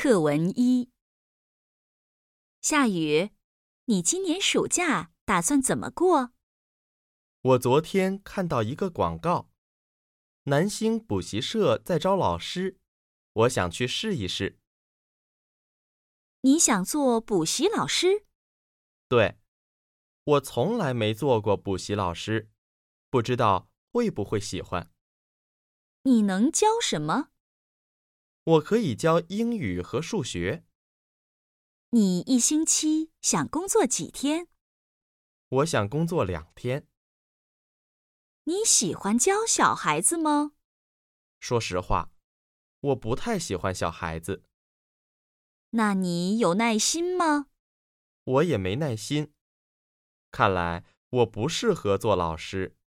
课文1。夏雨，你今年暑假打算怎么过？ 我昨天看到一个广告，南星补习社在招老师，我想去试一试。 你想做补习老师？ 对，我从来没做过补习老师，不知道会不会喜欢。 你能教什么？ 我可以教英语和数学。 你一星期想工作几天？ 我想工作2天。 你喜欢教小孩子吗？ 说实话，我不太喜欢小孩子。 那你有耐心吗？ 我也没耐心。看来我不适合做老师。